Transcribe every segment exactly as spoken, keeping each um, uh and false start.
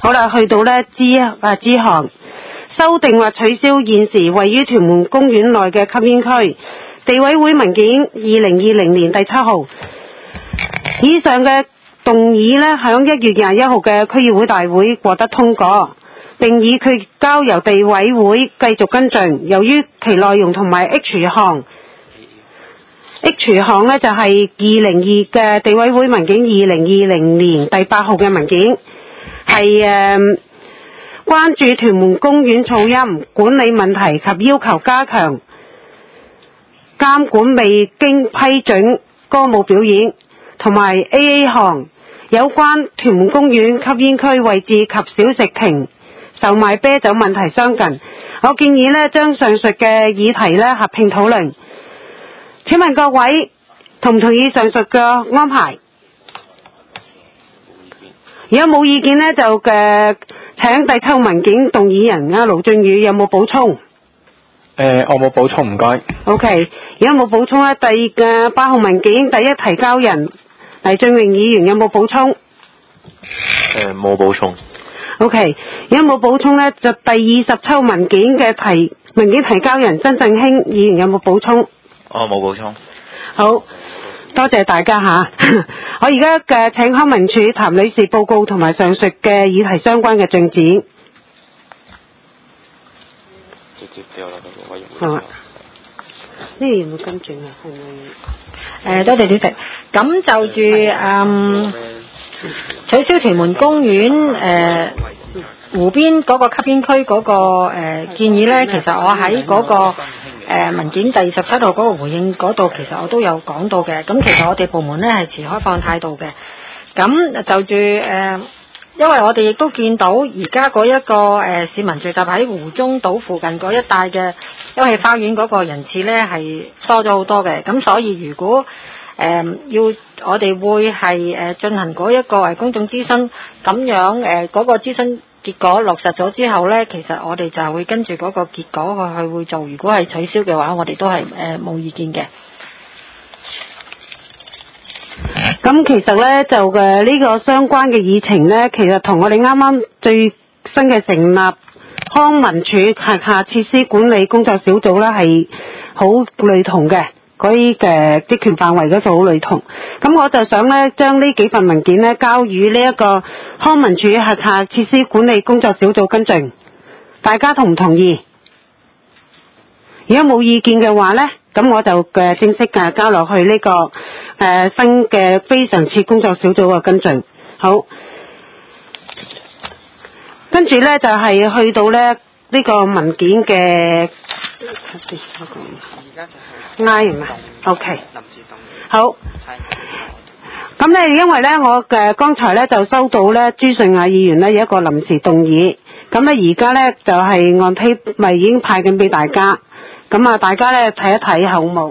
好啦，去到呢 G 啊 G 項，修訂或取消現時位於屯門公園內嘅吸煙區。地委會文件二零二零年第七號，以上嘅動議呢，響一月廿一號嘅區議會大會獲得通過，並已佢交由地委會繼續跟進。由於其內容同埋 H 項 H 項呢就係二零二嘅地委會文件二零二零年第八號嘅文件，係誒、呃、關注屯門公園噪音管理問題及要求加強監管未經批准歌舞表演，同埋 A A 項有關屯門公園吸煙區位置及小食亭售賣啤酒問題相近。我建議呢將上述嘅議題呢合併討論。請問各位同唔同意上述嘅安排？如果冇意見呢，就嘅請第七號文件動議人啊盧俊宇有冇補充？ 誒、呃，我冇補充，唔該。 OK， 如果冇補充呢，第嘅八號文件第一提交人黎俊榮議員有冇補充？ 誒，冇補充。 OK， 如果冇補充呢，就第二十七號文件嘅提文件提交人曾振興議員有冇補充？ 我冇補充。 好，多謝大家吓。我而家嘅請康文署譚女士報告同埋上述嘅議題相關嘅進展。 直接掉落去個委員會。 好啊。呢個有冇跟進啊？係咪？ 誒，多謝主席。咁就住誒取消屯門公園誒、呃、湖邊嗰個吸煙區嗰、那個、呃、建議咧，其實我喺嗰、那個。誒、呃、文件第二十七號嗰個回應嗰度，其實我都有講到嘅。咁其實我哋部門呢係持開放態度嘅。咁就住誒、呃，因為我哋亦都見到而家嗰一個誒、呃、市民聚集喺湖中島附近嗰一帶嘅休憩花園嗰個人次呢係多咗好多嘅。咁所以如果誒、呃、要我哋會係誒進行嗰一個誒公眾諮詢，咁樣誒嗰、呃那個諮詢結果落實咗之後呢，其實我哋就會跟住嗰個結果去去會做。如果係取消嘅話，我哋都係誒冇意見嘅。 咁其實呢，就嘅呢個相關嘅議程呢，其實同我哋啱啱最新嘅成立康文署轄下設施管理工作小組呢係好類同嘅。嗰啲嘅職權範圍嗰度好類同，咁我就想咧將呢幾份文件咧交予呢一個康文署轄下設施管理工作小組跟進，大家同唔同意？如果冇意見嘅話咧，咁我就嘅正式嘅交落去呢、這個誒、呃、新嘅非常設工作小組嘅跟進。好，跟住咧就係、是、去到咧呢、這個文件嘅。I 唔係 ，OK， 好。咁咧，因為咧，我嘅剛才咧就收到咧朱順雅議員咧有一個臨時動議，咁咧而家咧就係、是、按批咪已經派緊俾大家，咁啊大家咧睇一睇好冇？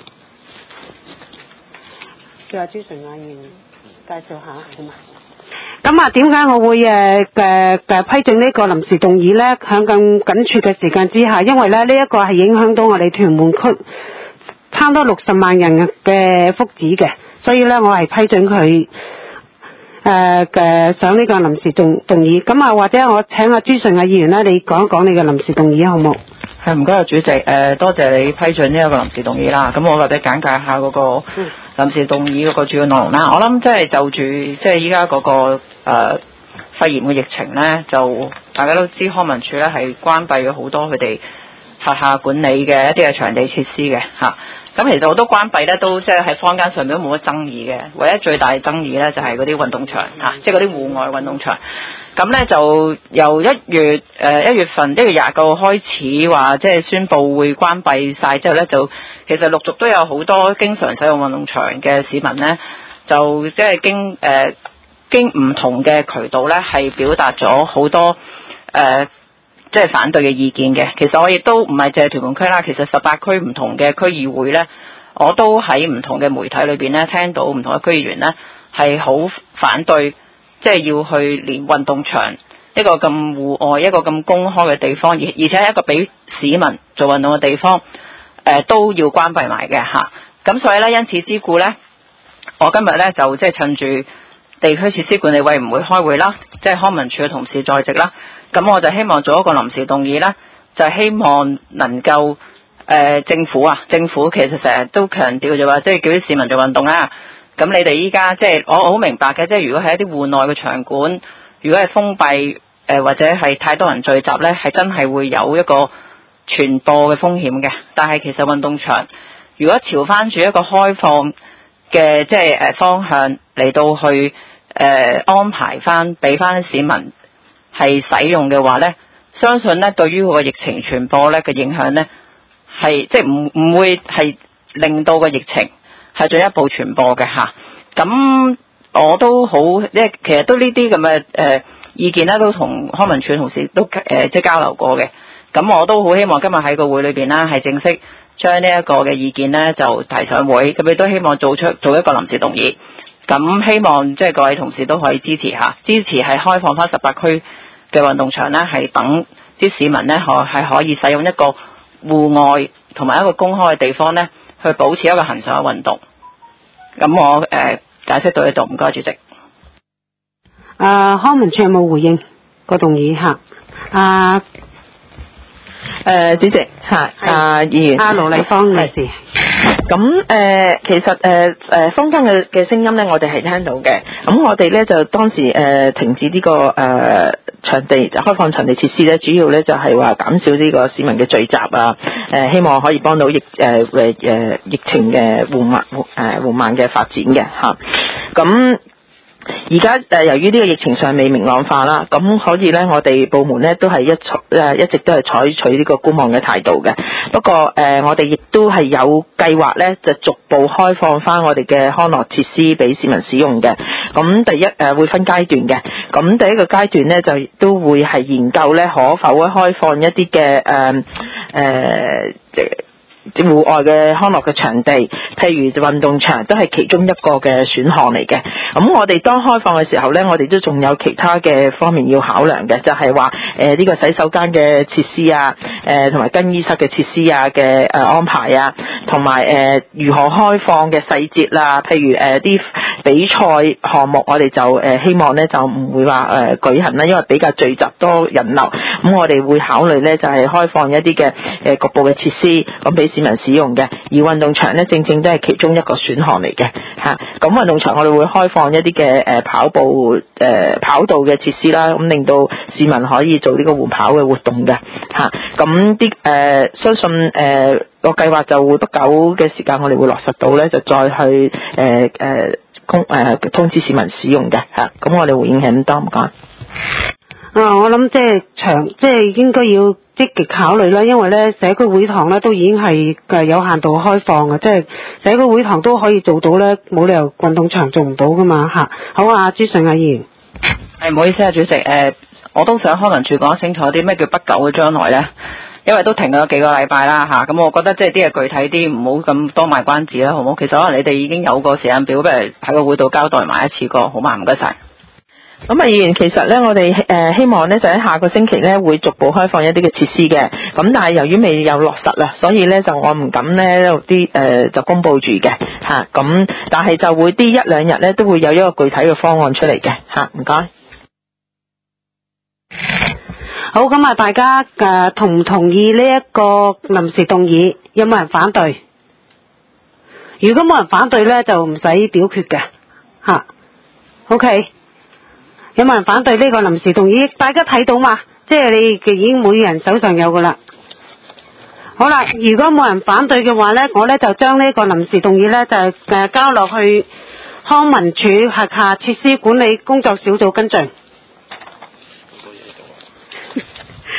叫阿朱順雅議員介紹下好嘛？咁啊，點解我會誒嘅嘅批准呢個臨時動議咧？喺咁緊絀嘅時間之下，因為咧呢一、這個係影響到我哋屯門區。差唔多六十萬人嘅福祉嘅，所以咧我係批准佢誒嘅上呢個臨時動動議。咁啊，或者我請阿朱順雅議員咧，你講一講你嘅臨時動議好冇？ 係，唔該啊，主席，誒、呃、多謝你批准呢一個臨時動議啦。咁我或者簡介下嗰個臨時動議嗰個主要內容啦。我諗即係就住即係依家嗰個誒、呃、肺炎嘅疫情咧，就大家都知康文署咧係關閉咗好多佢哋轄下管理嘅一啲嘅場地設施嘅嚇。咁其實好多關閉咧，都即係喺坊間上面都冇乜爭議嘅。唯一最大嘅爭議咧，就係嗰啲運動場嚇，即係嗰啲戶外運動場。咁咧就由一月誒一月份一月廿九號開始話，即係宣佈會關閉晒之後咧，就其實陸續都有好多經常使用運動場嘅市民咧，就即係經誒、呃、經唔同嘅渠道咧，係表達咗好多誒。呃即係反對嘅意見嘅，其實我亦都唔係淨係屯門區啦，其實十八區唔同嘅區議會呢，我都喺唔同嘅媒體裏邊呢聽到唔同嘅區議員呢係好反對，即係要去連運動場一個咁戶外、一個咁公開嘅地方，而而且係一個俾市民做運動嘅地方，誒、呃、都要關閉埋嘅嚇。咁所以呢，因此之故呢，我今日呢就即係趁住地區設施管理委員會開會啦，即係康文署嘅同事在席啦。咁我就希望做一個臨時動議啦，就希望能夠誒、呃、政府啊，政府其實成日都強調就話，即係叫啲市民做運動啦。咁你哋依家即係我我好明白嘅，即係如果係一啲戶內嘅場館，如果係封閉誒、呃、或者係太多人聚集咧，係真係會有一個傳播嘅風險嘅。但係其實運動場如果朝翻住一個開放嘅即係誒方向嚟到去誒、呃、安排翻俾翻市民係使用嘅話咧，相信咧對於個疫情傳播咧嘅影響咧係即係唔唔會係令到個疫情係進一步傳播嘅嚇。咁我都好，即係其實都呢啲咁嘅誒意見咧，都同康文署同事都誒、呃、即係交流過嘅。咁我都好希望今日喺個會裏邊啦，係正式將呢一個嘅意見咧就提上會。咁亦都希望做出做一個臨時動議。咁希望即係各位同事都可以支持下，支持係開放翻十八區嘅運動場咧，係等啲市民咧可係可以使用一個戶外同埋一個公開嘅地方咧，去保持一個恒常嘅運動。咁我誒、呃、解釋到呢度，唔該主席。 啊，康文署有冇回應個動議嚇？啊， 誒、呃、主席嚇，啊議員， 阿盧麗芳女士。 咁誒、呃，其實誒誒、呃、坊間嘅嘅聲音咧，我哋係聽到嘅。咁我哋咧就當時誒、呃、停止呢、這個誒、呃、場地開放場地設施咧，主要咧就係話減少呢個市民嘅聚集啊。誒、呃，希望可以幫到疫誒誒誒疫情嘅緩慢誒緩慢嘅發展嘅嚇。咁、啊而家誒由於呢個疫情尚未明朗化啦，咁所以咧我哋部門咧都係一採誒一直都係採取呢個觀望嘅態度嘅。不過誒、呃、我哋亦都係有計劃咧，就逐步開放翻我哋嘅康樂設施俾市民使用嘅。咁第一誒、呃、會分階段嘅。咁第一個階段咧就都會係研究咧可否咧開放一啲嘅誒誒戶外嘅康樂嘅場地，譬如運動場都係其中一個嘅選項嚟嘅。咁我哋當開放嘅時候呢，我哋都仲有其他嘅方面要考量嘅，就係話誒呢個洗手間嘅設施啊，誒同埋更衣室嘅設施啊嘅誒、呃、安排啊，同埋誒如何開放嘅細節啦，譬如誒啲、呃、比賽項目，我哋就誒、呃、希望呢就唔會話誒、呃、舉行啦，因為比較聚集多人流，咁我哋會考慮呢就係、是、開放一啲嘅誒局部嘅設施，咁俾市民使用嘅。而運動場呢，正正都係其中一個選項嚟嘅嚇。咁運動場我哋會開放一啲嘅誒跑步誒、呃、跑道嘅設施啦，咁令到市民可以做呢個緩跑嘅活動嘅嚇。咁啲誒相信誒個計劃就會不久嘅時間，我哋會落實到咧，就再去誒誒通誒通知市民使用嘅嚇。咁我哋回應係咁多，唔該。 啊，我諗即係長，即係應該要積極考慮啦，因為咧社區會堂咧都已經係誒有限度開放嘅，即係社區會堂都可以做到咧，冇理由運動場做唔到噶嘛嚇。好啊，朱順亞議員。 係唔好意思啊，主席，誒、呃、我都想康文署講清楚啲咩叫不久嘅將來咧，因為都停咗幾個禮拜啦嚇。咁、啊、我覺得即係啲嘢具體啲，唔好咁多賣關子啦，好唔好？其實可能你哋已經有個時間表，不如喺個會度交代埋一次過，好嘛？唔該晒。 咁啊，議員，其實咧，我哋誒、呃、希望咧，就喺下個星期咧，會逐步開放一啲嘅設施嘅。咁但係由於未有落實啦，所以咧就我唔敢咧啲誒就公佈住嘅嚇。咁、啊、但係就會啲一兩日咧都會有一個具體嘅方案出嚟嘅嚇。唔、啊、該。 好，咁啊，大家誒、呃、同唔同意呢一個臨時動議？有冇人反對？如果冇人反對咧，就唔使表決嘅嚇。OK。有冇人反對呢個臨時動議？大家睇到嘛？即係你已經每人手上有噶啦。好啦，如果冇人反對嘅話呢，我呢就將呢個臨時動議呢，就誒交落去康文署轄下設施管理工作小組跟進。